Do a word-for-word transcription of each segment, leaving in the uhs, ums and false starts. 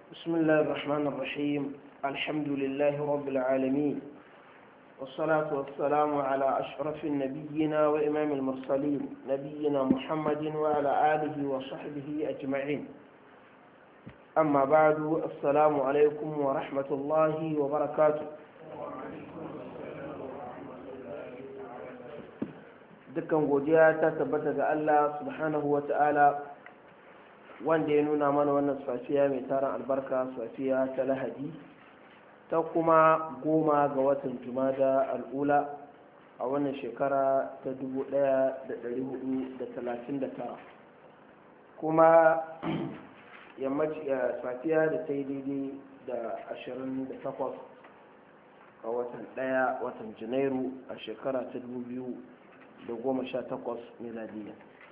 بسم الله الرحمن الرحيم الحمد لله رب العالمين والصلاة والسلام على أشرف النبيين وإمام المرسلين نبينا محمد وعلى آله وصحبه أجمعين أما بعد السلام عليكم ورحمة الله وبركاته dukkan godiya ta tabbata ga Allah subhanahu wa ta'ala wanda ya nuna mana wannan safiya mai taron albarka safiya ta lahadi ta kuma goma ga watan jumada al'ula a wannan shekara ta dubu ɗaya da ɗari hudu da talatin da tara kuma yammaci safiya da ta yi daidai da ashirin da takwas a watan ɗaya watan janairu a shekara ta dubu biyu da goma sha takwas miladiya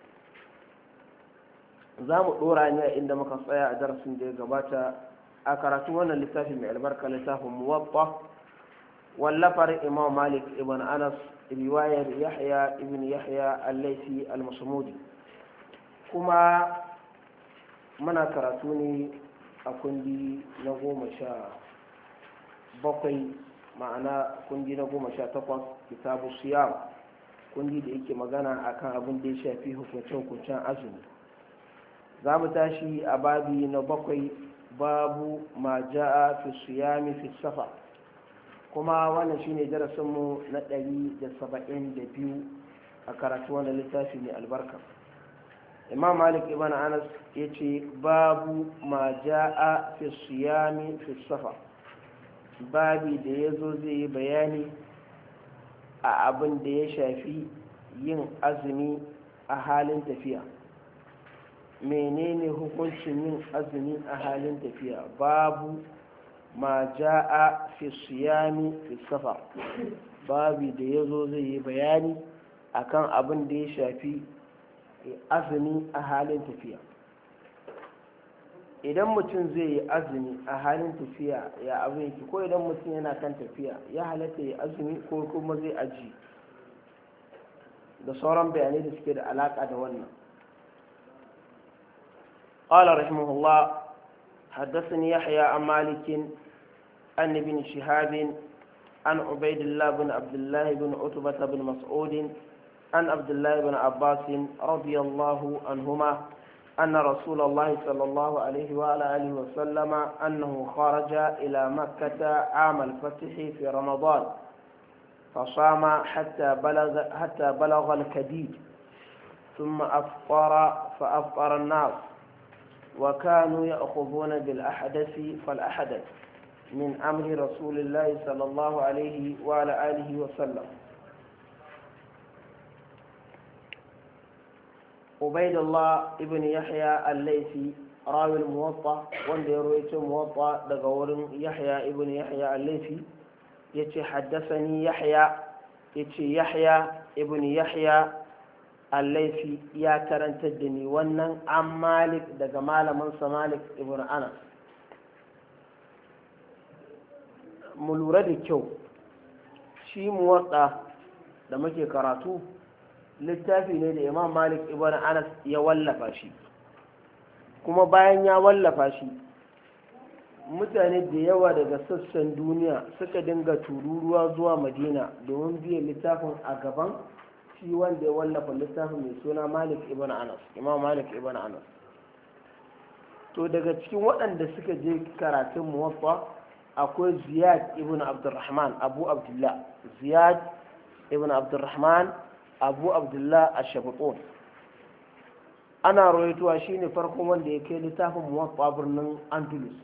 za mu ɗora ne a inda muka tsaya a darasin da ya gabata a karatu wannan littafi mai albarka littafin muwatta wallafar imam malik ibn anas riwayar yahya ibn yahya al-laifi al-masmudi kuma muna karatu ne a kundi na goma sha bakwai ma'ana kundi na goma sha takwas kitabu siyam kundi da yake magana akan abin da ya shafi hukuncen-hukuncen azumi za mu tashi a babi na bakwai babu ma ja'a fi siyami fi safa kuma wannan shine darasinmu na ɗari da saba'in da biyu a karatu wannan littafi mai albarka imam malik ibn anas ya ce babu ma ja'a fi siyami fi safa babi da ya zo zai yi bayani a abin da ya shafi yin azumi a halin tafiya menene hukuncin yin azumi a halin tafiya babu ma ja'a fi siyami fi safar babu da ya zo zai yi bayani akan abin da ya shafi azumi a halin tafiya idan mutum zai yi azumi a halin tafiya ya abin yake ko idan mutum yana kan tafiya ya halatta ya azumi ko kuma zai aji da sauran bayanai da suke da alaka da wannan قال رحمه الله حدثني يحيى عن مالك عن ابن شهاب عن عبيد الله بن عبد الله بن عتبة بن مسعود عن عبد الله بن عباس رضي الله عنهما أن رسول الله صلى الله عليه وعلى آله وسلم أنه خرج إلى مكة عام الفتح في رمضان فصام حتى بلغ حتى بلغ الكديد ثم أفطر فأفطر الناس وكانوا يأخذون بالأحدث فالأحدث من أمر رسول الله صلى الله عليه وعلى آله وسلم عبيد الله ابن يحيى الليثي راوي الموطأ وند يروي الموطأ دغور يحيى ابن يحيى الليثي يتي حدثني يحيى يتي يحيى ابن يحيى الليثي يا كرنت الدني wannan an malik daga malamin sa malik ibn anas mu lura da kyau shi muwatta da muke karatu littafi ne da imam malik ibn anas ya wallafa shi kuma bayan ya wallafa shi mutane da yawa daga sassan duniya suka dinga tururuwa zuwa madina domin biyan littafin a gaban shi wanda ya wallafa littafin mai suna malik ibn anas imam malik ibn anas to daga cikin waɗanda suka je karatun muwaffa akwai ziyad ibn abdurrahman abu abdullah ziyad ibn abdurrahman abu abdullah ashabutun ana rawaituwa shine farkon wanda ya kai littafin muwaffa birnin andalus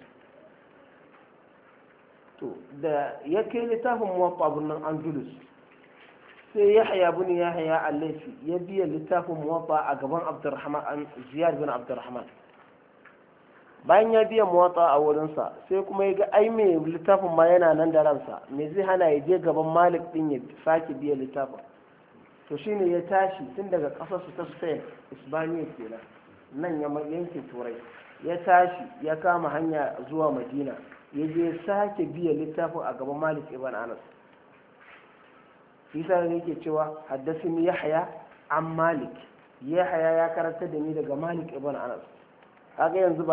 to da ya kai littafin muwaffa birnin andalus sai yahya bin yahya al-laifi ya biya littafin muwaffa a gaban abdurrahman ziyad bin abdurrahman bayan ya biya muwaffa a wurinsa sai kuma ya ga ai mai littafin ma yana nan da ransa me zai hana ya je gaban malik din ya sake biya littafin to shine ya tashi tun daga kasar su ta Spain Isbaniya kenan nan ya yankin turai ya tashi ya kama hanya zuwa madina ya je sake biya littafin a gaban malik ibn anas isa ne yake cewa haddasini yahya an malik yahya ya karanta da ni daga malik ibn anas kaga yanzu